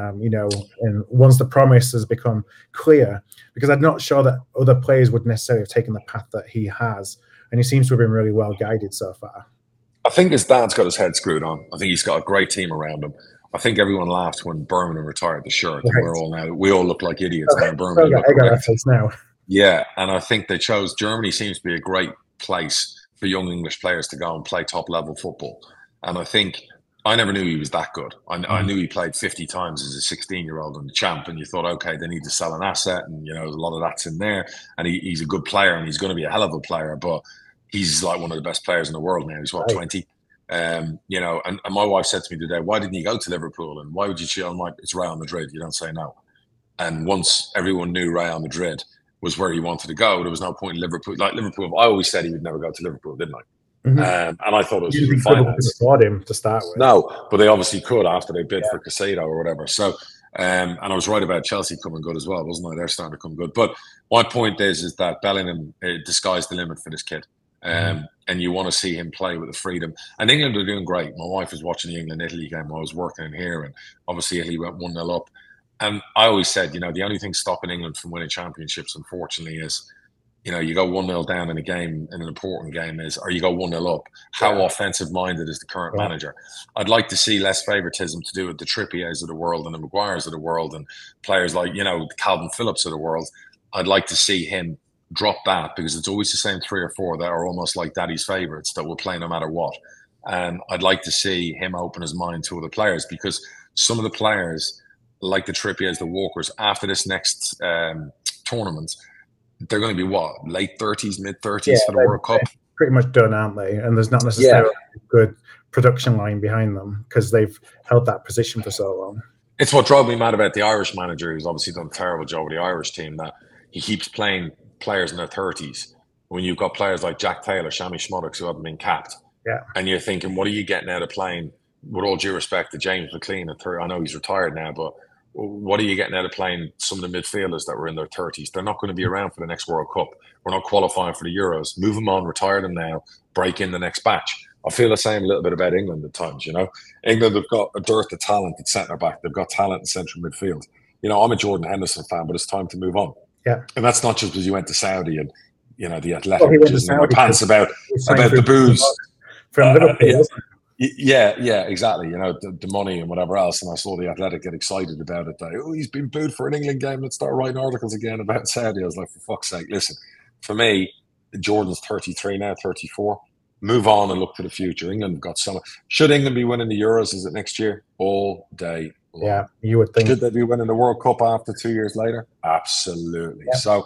Speaker 1: And once the promise has become clear, because I'm not sure that other players would necessarily have taken the path that he has, and he seems to have been really well guided so far.
Speaker 3: I think his dad's got his head screwed on. I think he's got a great team around him. I think everyone laughed when Birmingham retired the shirt. Right. We all look like idiots now. Birmingham
Speaker 1: I got that face now.
Speaker 3: Yeah, and I think they chose Germany. Seems to be a great place for young English players to go and play top level football. And I think I never knew he was that good. I knew he played 50 times as a 16-year-old and the champ, and you thought, okay, they need to sell an asset, and a lot of that's in there. And he's a good player, and he's going to be a hell of a player. But he's like one of the best players in the world now. He's 20. And my wife said to me today, why didn't you go to Liverpool? And why would you choose? I'm like, it's Real Madrid. You don't say no. And once everyone knew Real Madrid was where he wanted to go, there was no point in Liverpool. Like Liverpool, I always said he would never go to Liverpool, didn't I? Mm-hmm. And I thought it was finance.
Speaker 1: Afford him to start with.
Speaker 3: No, but they obviously could after they bid for Casado or whatever. So, and I was right about Chelsea coming good as well, wasn't I? They're starting to come good. But my point is that Bellingham disguised the limit for this kid. And you want to see him play with the freedom. And England are doing great. My wife was watching the England-Italy game while I was working in here, and obviously Italy went 1-0 up. And I always said, the only thing stopping England from winning championships, unfortunately, is, you go 1-0 down in a game, in an important game, or you go 1-0 up. How offensive-minded is the current manager? I'd like to see less favoritism to do with the Trippiers of the world and the Maguires of the world and players like, Calvin Phillips of the world. I'd like to see him drop that, because it's always the same 3 or 4 that are almost like daddy's favourites that will play no matter what. And I'd like to see him open his mind to other players, because some of the players, like the Trippiers, the Walkers, after this next tournament, they're going to be late 30s, mid 30s for the World Cup.
Speaker 1: Pretty much done, aren't they? And there's not necessarily a good production line behind them, because they've held that position for so long.
Speaker 3: It's what drove me mad about the Irish manager, who's obviously done a terrible job with the Irish team, that he keeps playing players in their 30s when you've got players like Jack Taylor, Shammy Schmodox, who haven't been capped.
Speaker 1: Yeah.
Speaker 3: And you're thinking, what are you getting out of playing, with all due respect to James McLean at 30? I know he's retired now, but what are you getting out of playing some of the midfielders that were in their 30s? They're not going to be around for the next World Cup. We're not qualifying for the Euros. Move them on, retire them now, break in the next batch. I feel the same a little bit about England at times, England have got a dearth of talent at centre-back. They've got talent in central midfield. I'm a Jordan Henderson fan, but it's time to move on.
Speaker 1: Yeah.
Speaker 3: And that's not just because you went to Saudi and, the Athletic, which is in my pants about the booze.
Speaker 1: From Liverpool.
Speaker 3: Yeah, exactly. The money and whatever else. And I saw the Athletic get excited about it. He's been booed for an England game. Let's start writing articles again about Saudi. I was like, for fuck's sake, listen, for me, Jordan's 33 now, 34. Move on and look to the future. England have got some. Should England be winning the Euros? Is it next year? All day long.
Speaker 1: Yeah, you would think.
Speaker 3: Should they be winning the World Cup after 2 years later? Absolutely. Yeah. So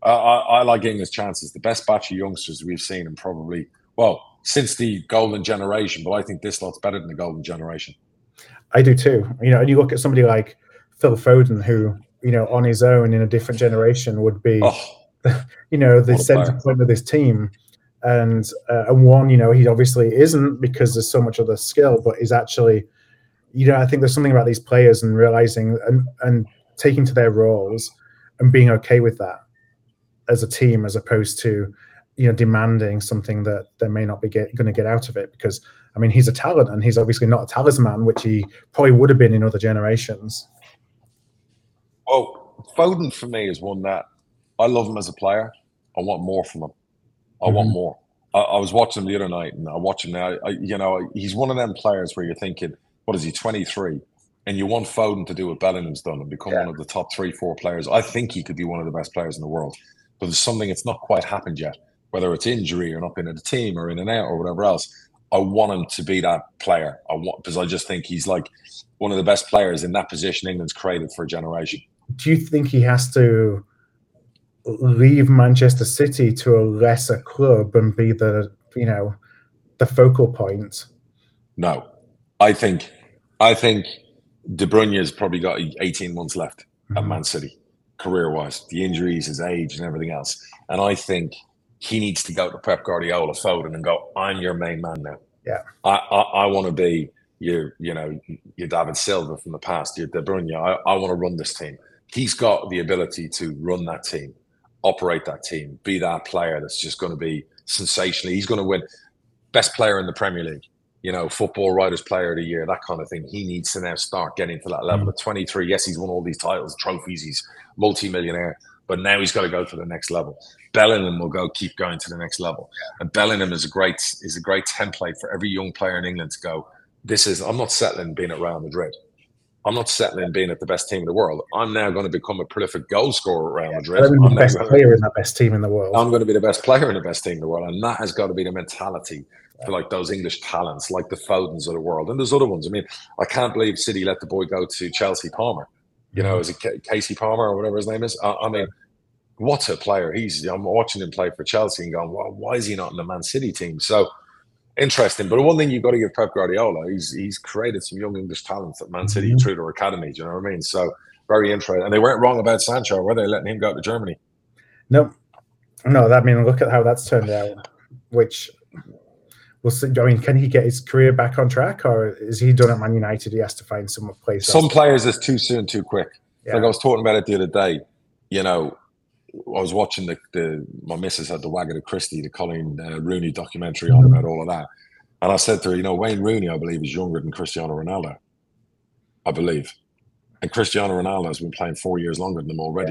Speaker 3: I like England's chances. The best batch of youngsters we've seen, and probably, since the golden generation, but I think this lot's better than the golden generation.
Speaker 1: I do too. And you look at somebody like Phil Foden, who, on his own in a different generation would be, the centre point of this team. And one, he obviously isn't, because there's so much other skill, but is actually, I think there's something about these players and realizing and taking to their roles and being okay with that as a team, as opposed to, demanding something that they may not be going to get out of it. Because I mean, he's a talent, and he's obviously not a talisman, which he probably would have been in other generations.
Speaker 2: Well, Foden for me is one that I love him as a player. I want more from him. I want more. I was watching him the other night, and I watch him now. He's one of them players where you're thinking, what is he, 23? And you want Foden to do what Bellingham's done and become one of the top 3-4 players. I think he could be one of the best players in the world. But there's something that's not quite happened yet, whether it's injury or not being in the team or in and out or whatever else. I want him to be that player. Because I just think he's like one of the best players in that position England's created for a generation.
Speaker 1: Do you think he has to leave Manchester City to a lesser club and be the focal point?
Speaker 2: No, I think De Bruyne has probably got 18 months left at Man City, career-wise, the injuries, his age, and everything else. And I think he needs to go to Pep Guardiola, Foden, and go, I'm your main man now.
Speaker 1: Yeah,
Speaker 2: I want to be your David Silva from the past, your De Bruyne. I want to run this team. He's got the ability to run that team, operate that team, be that player that's just going to be sensational. He's going to win best player in the Premier League, Football Writers Player of the Year, that kind of thing. He needs to now start getting to that level. At 23, yes, he's won all these titles, trophies, he's multi-millionaire, but now he's got to go to the next level. Bellingham will keep going to the next level. And Bellingham is a great template for every young player in England to go, I'm not settling being at Real Madrid. I'm not settling being at the best team in the world. I'm now going to become a prolific goal scorer at Real Madrid.
Speaker 1: I'm the best player in the best team in the world.
Speaker 2: I'm going to be the best player in the best team in the world. And that has got to be the mentality for like those English talents, like the Fodens of the world. And there's other ones. I mean, I can't believe City let the boy go to Chelsea, Palmer. Is it Casey Palmer or whatever his name is? I mean, what a player. I'm watching him play for Chelsea and going, well, why is he not in the Man City team? So interesting. But one thing you've got to give Pep Guardiola, he's created some young English talents at Man City through their academy. Do you know what I mean? So very interesting. And they weren't wrong about Sancho, were they, letting him go to Germany?
Speaker 1: No. I mean, look at how that's turned out, which we'll see. I mean, can he get his career back on track, or is he done at Man United? He has to find some place.
Speaker 2: Some players is too soon, too quick.
Speaker 1: Yeah.
Speaker 2: Like I was talking about it the other day, I was watching my missus had the Wagon of Christie, the Colin Rooney documentary on about all of that. And I said to her, Wayne Rooney, I believe, is younger than Cristiano Ronaldo. I believe. And Cristiano Ronaldo has been playing 4 years longer than him already.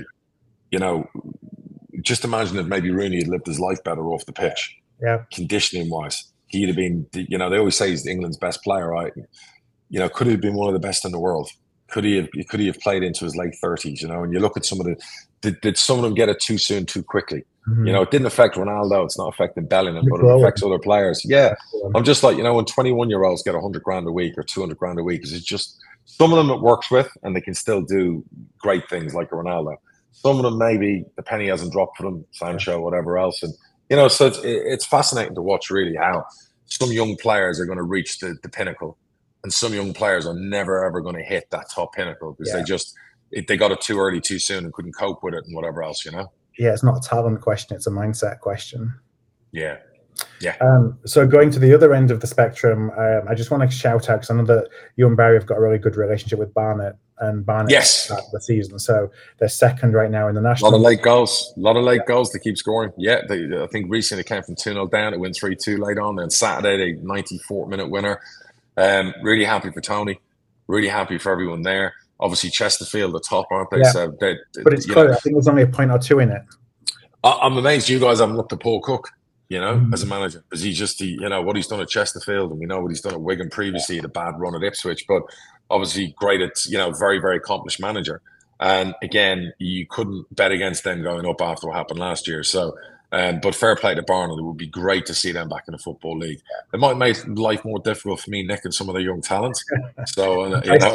Speaker 2: Just imagine if maybe Rooney had lived his life better off the pitch.
Speaker 1: Yeah.
Speaker 2: Conditioning wise. He'd have been, they always say he's England's best player, right? Could he have been one of the best in the world? Could he have played into his late 30s, and you look at some of did some of them get it too soon, too quickly? It didn't affect Ronaldo. It's not affecting Bellingham, but it affects other players. Yeah. I'm just like, when 21-year-olds get 100 grand a week or 200 grand a week, it's just some of them it works with and they can still do great things like a Ronaldo. Some of them, maybe the penny hasn't dropped for them, Sancho, whatever else. And, so it's fascinating to watch really how some young players are going to reach the pinnacle and some young players are never, ever going to hit that top pinnacle because they got it too early, too soon and couldn't cope with it and whatever else, Yeah,
Speaker 1: it's not a talent question. It's a mindset question.
Speaker 2: Yeah.
Speaker 1: So going to the other end of the spectrum, I just want to shout out, because I know that you and Barry have got a really good relationship with Barnet, and Barnet started the season. So they're second right now in the national.
Speaker 2: A lot of late goals to keep scoring. Yeah, I think recently it came from 2-0 down. It went 3-2 late on. Then Saturday, the 94th-minute winner. Really happy for Tony. Really happy for everyone there. Obviously, Chesterfield, the top, aren't they?
Speaker 1: Yeah.
Speaker 2: So
Speaker 1: but it's close. I think there's only a point or two in it.
Speaker 2: I'm amazed you guys haven't looked at Paul Cook, as a manager. Because he's just, what he's done at Chesterfield, and we know what he's done at Wigan previously, the bad run at Ipswich. But obviously, great at, very, very accomplished manager. And again, you couldn't bet against them going up after what happened last year. So, but fair play to Barnet. It would be great to see them back in the Football League. It might make life more difficult for me, Nick, and some of the young talents. So,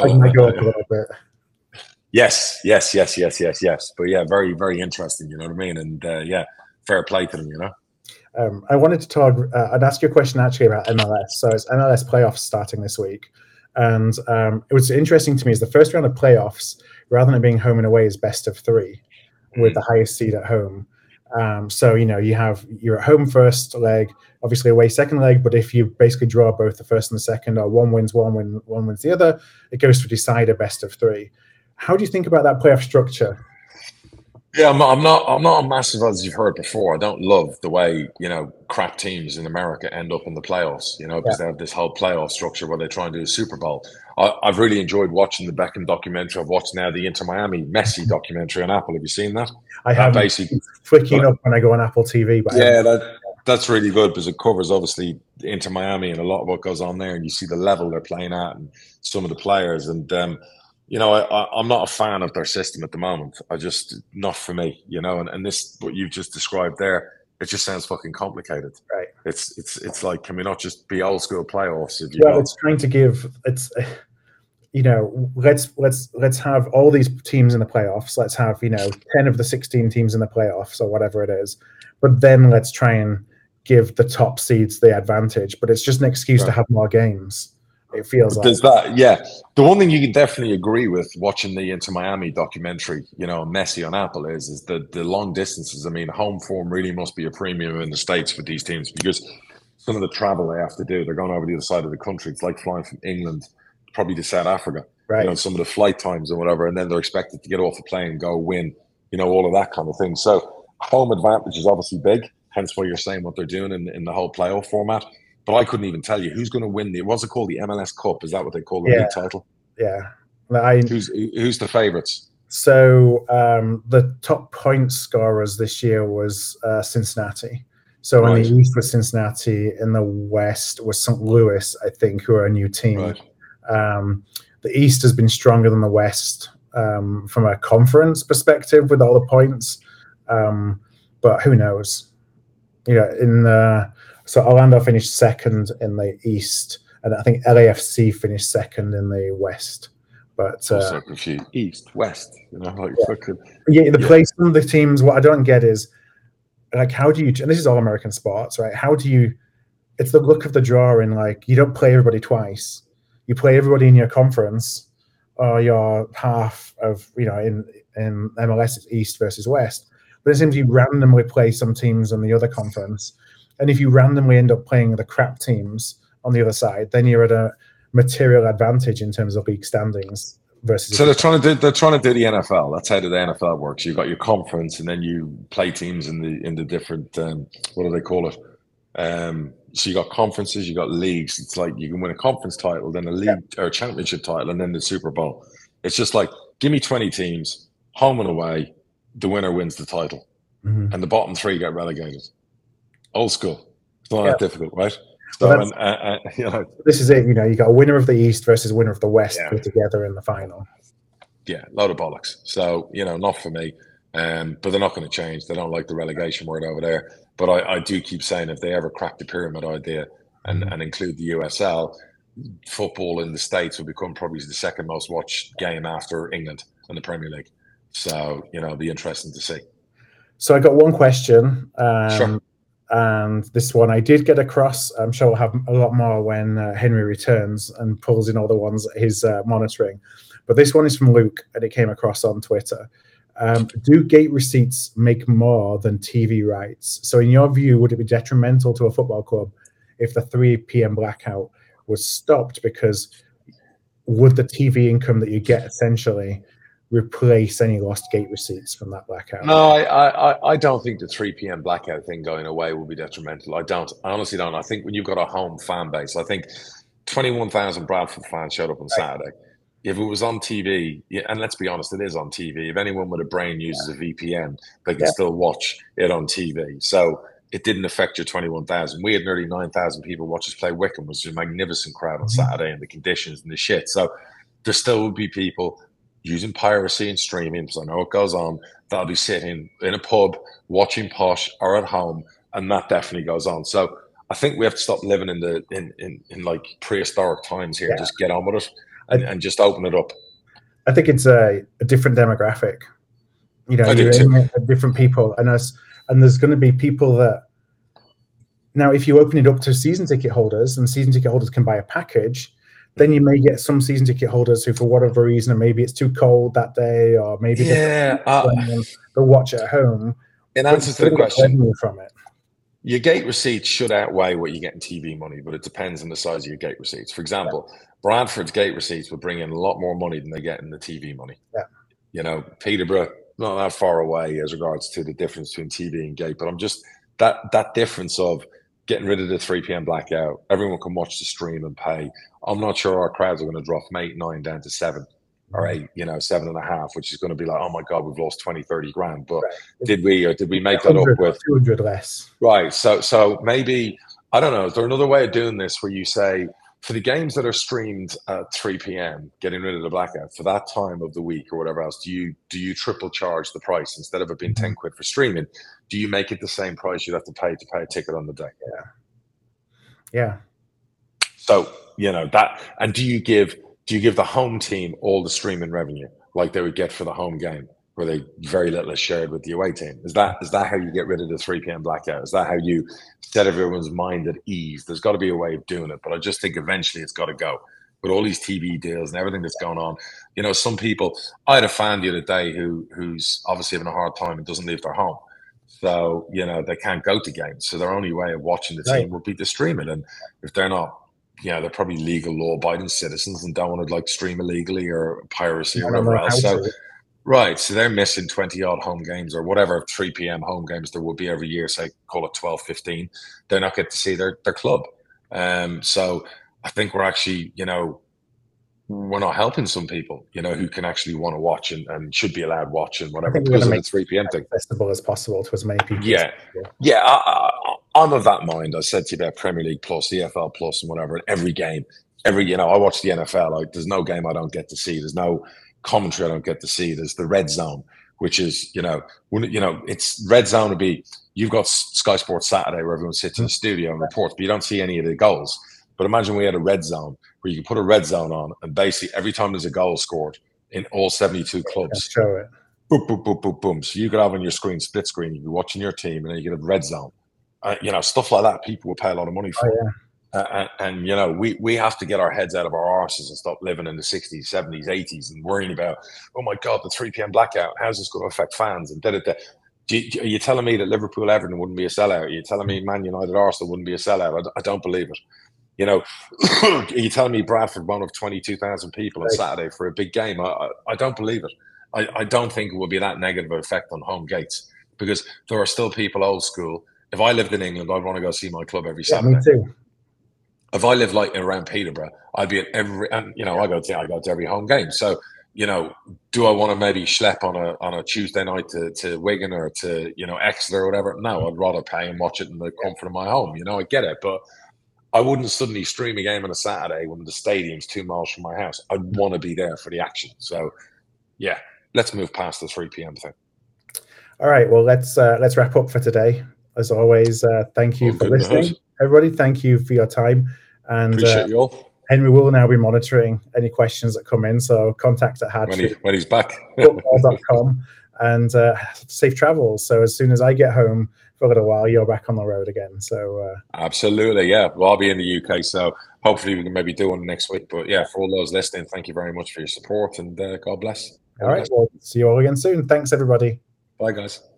Speaker 2: Yes. But yeah, very, very interesting. You know what I mean? And fair play to them.
Speaker 1: I wanted to talk. I'd ask you a question actually about MLS. So it's MLS playoffs starting this week, and it was interesting to me is the first round of playoffs, rather than it being home and away, is best of three, with the highest seed at home. So you're at home first leg, obviously away second leg. But if you basically draw both the first and the second, or one wins the other, it goes to decide a best of three. How do you think about that playoff structure?
Speaker 3: Yeah, I'm not a massive, as you've heard before. I don't love the way, crap teams in America end up in the playoffs,
Speaker 1: Yeah,
Speaker 3: because they have this whole playoff structure where they try and do a Super Bowl. I've really enjoyed watching the Beckham documentary. I've watched now the Inter Miami Messi documentary on Apple. Have you seen that?
Speaker 1: I
Speaker 3: That
Speaker 1: haven't.
Speaker 3: basically,
Speaker 1: It's flicking up when I go on Apple TV, but I haven't.
Speaker 3: yeah, that's really good because it covers obviously Inter Miami and a lot of what goes on there, and you see the level they're playing at and some of the players. And I'm not a fan of their system at the moment. I just not for me, And this what you've just described there, it just sounds fucking complicated.
Speaker 1: Right.
Speaker 3: It's like, can we not just be old school playoffs? If you
Speaker 1: Well, it's trying to give let's have all these teams in the playoffs. Let's have 10 of the 16 teams in the playoffs or whatever it is, but then let's try and give the top seeds the advantage. But it's just an excuse to have more games. It feels like
Speaker 3: there's that. Yeah, the one thing you can definitely agree with watching the Inter Miami documentary, Messi on Apple is the long distances. I mean, home form really must be a premium in the States with these teams because some of the travel they have to do, they're going over the other side of the country. It's like flying from England probably to South Africa,
Speaker 1: right.
Speaker 3: Some of the flight times and whatever, and then they're expected to get off a plane, go win, all of that kind of thing. So home advantage is obviously big, hence why you're saying what they're doing in the whole playoff format. But I couldn't even tell you who's going to win what's it called? The MLS Cup? Is that what they call the league title?
Speaker 1: Yeah.
Speaker 3: Who's the favourites?
Speaker 1: So the top point scorers this year was Cincinnati. So in the East was Cincinnati, in the West was St. Louis, I think, who are a new team.
Speaker 3: Right.
Speaker 1: The East has been stronger than the West from a conference perspective with all the points, but who knows? So Orlando finished second in the East, and I think LAFC finished second in the West. But
Speaker 3: so confused. East, West,
Speaker 1: the placement of the teams. What I don't get is like, how do you? And this is all American sports, right? How do you? It's the look of the draw in like you don't play everybody twice. You play everybody in your conference, or your half of in MLS it's East versus West. But it seems you randomly play some teams on the other conference, and if you randomly end up playing the crap teams on the other side, then you're at a material advantage in terms of league standings. Versus
Speaker 3: so they're trying to do the NFL. That's how the NFL works. You've got your conference, and then you play teams in the different what do they call it? So you got conferences, you got leagues. It's like you can win a conference title, then a league or a championship title, and then the Super Bowl. It's just like, give me 20 teams, home and away. The winner wins the title, and the bottom three get relegated. Old school. It's not that difficult, right? So,
Speaker 1: this is it. You got a winner of the East versus winner of the West put together in the final.
Speaker 3: Yeah, load of bollocks. So not for me. But they're not going to change. They don't like the relegation word over there. But I do keep saying if they ever crack the pyramid idea and include the USL, football in the States will become probably the second most watched game after England and the Premier League. So, it'll be interesting to see.
Speaker 1: So I got one question.
Speaker 3: Sure.
Speaker 1: And this one I did get across. I'm sure we'll have a lot more when Henry returns and pulls in all the ones that he's monitoring. But this one is from Luke, and it came across on Twitter. Do gate receipts make more than TV rights? So in your view, would it be detrimental to a football club if the 3 p.m. blackout was stopped? Because would the TV income that you get essentially replace any lost gate receipts from that blackout?
Speaker 3: No, I don't think the 3 p.m. blackout thing going away will be detrimental. I honestly don't. I think when you've got a home fan base, I think 21,000 Bradford fans showed up on Saturday. If it was on TV, and let's be honest, it is on TV. If anyone with a brain uses a VPN, they can still watch it on TV. So it didn't affect your 21,000. We had nearly 9,000 people watch us play Wycombe, which was a magnificent crowd on Saturday, and the conditions and the shit. So there still would be people using piracy and streaming, because I know it goes on, that'll be sitting in a pub, watching Posh or at home, and that definitely goes on. So I think we have to stop living in like prehistoric times here. Just get on with it. And just open it up.
Speaker 1: I think it's a different demographic. You're aiming at different people, and there's going to be people that now, if you open it up to season ticket holders, and season ticket holders can buy a package, then you may get some season ticket holders who, for whatever reason, maybe it's too cold that day, or maybe they'll watch at home.
Speaker 3: In answer to the question,
Speaker 1: from it,
Speaker 3: your gate receipts should outweigh what you get in TV money, but it depends on the size of your gate receipts. For example, Bradford's gate receipts will bring in a lot more money than they get in the TV money.
Speaker 1: Yeah.
Speaker 3: Peterborough,
Speaker 2: not that far away as regards to the difference between TV and gate, but I'm just that difference of getting rid of the 3 p.m. blackout. Everyone can watch the stream and pay. I'm not sure our crowds are going to drop from 8, 9 down to 7 or 8, 7.5, which is going to be like, oh my God, we've lost 20, 30 grand. But did we make that up with
Speaker 1: 200 less?
Speaker 2: Right. So maybe, I don't know, is there another way of doing this where you say, for the games that are streamed at 3 p.m., getting rid of the blackout for that time of the week or whatever else, do you triple charge the price instead of it being 10 quid for streaming? Do you make it the same price you'd have to pay a ticket on the day?
Speaker 1: Yeah.
Speaker 2: So that, and do you give the home team all the streaming revenue like they would get for the home game, where they very little is shared with the away team? Is that how you get rid of the 3 p.m. blackout? Is that how you set everyone's mind at ease? There's got to be a way of doing it, but I just think eventually it's got to go. With all these TV deals and everything that's going on, some people. I had a fan the other day who's obviously having a hard time and doesn't leave their home, so they can't go to games. So their only way of watching the team would be to stream it, and if they're not, they're probably legal, law-abiding citizens and don't want to stream illegally or piracy or whatever else. So. Right, so they're missing 20-odd home games or whatever 3 p.m. home games there will be every year, say, call it 12, 15. They're not getting to see their club. So I think we're actually, we're not helping some people, who can actually want to watch and should be allowed watch and whatever, because of the 3 p.m. thing.
Speaker 1: Accessible as possible to as many people.
Speaker 2: Yeah. I'm of that mind. I said to you about Premier League Plus, EFL Plus and whatever, every game. I watch the NFL. There's no game I don't get to see. There's no commentary I don't get to see. There's the red zone, which is it's red zone would be, you've got Sky Sports Saturday where everyone sits in the studio and reports, but you don't see any of the goals. But imagine we had a red zone where you can put a red zone on, and basically every time there's a goal scored in all 72 clubs,
Speaker 1: show it.
Speaker 2: Boom, boom, boom, boom, boom. So you could have on your screen, split screen, you'd be watching your team, and then you could have red zone. Stuff like that people will pay a lot of money for.
Speaker 1: Oh, yeah.
Speaker 2: And we have to get our heds out of our arses and stop living in the 60s, 70s, 80s and worrying about, oh my God, the 3 p.m. blackout, how's this going to affect fans? And Are you telling me that Liverpool Everton wouldn't be a sellout? Are you telling me Man United Arsenal wouldn't be a sellout? I don't believe it. Are you telling me Bradford won of 22,000 people on Saturday for a big game? I don't believe it. I don't think it will be that negative effect on home gates, because there are still people old school. If I lived in England, I'd want to go see my club every Saturday.
Speaker 1: Me too.
Speaker 2: If I lived around Peterborough, I'd be at every, and I go to every home game. So, do I want to maybe schlep on a Tuesday night to Wigan or to Exeter or whatever? No, I'd rather pay and watch it in the comfort of my home. I get it, but I wouldn't suddenly stream a game on a Saturday when the stadium's 2 miles from my house. I'd want to be there for the action. So, yeah, let's move past the 3 p.m. thing.
Speaker 1: All right, well, let's wrap up for today. As always, thank you for listening. Everybody, thank you for your time. And
Speaker 2: appreciate you all.
Speaker 1: Henry will now be monitoring any questions that come in, so contact at
Speaker 2: when he's back.
Speaker 1: football.com and safe travels. So as soon as I get home for a little while, you're back on the road again. So
Speaker 2: absolutely, yeah. Well, I'll be in the UK, so hopefully we can maybe do one next week. But yeah, for all those listening, thank you very much for your support, and God bless.
Speaker 1: All right, well, see you all again soon. Thanks, everybody.
Speaker 2: Bye, guys.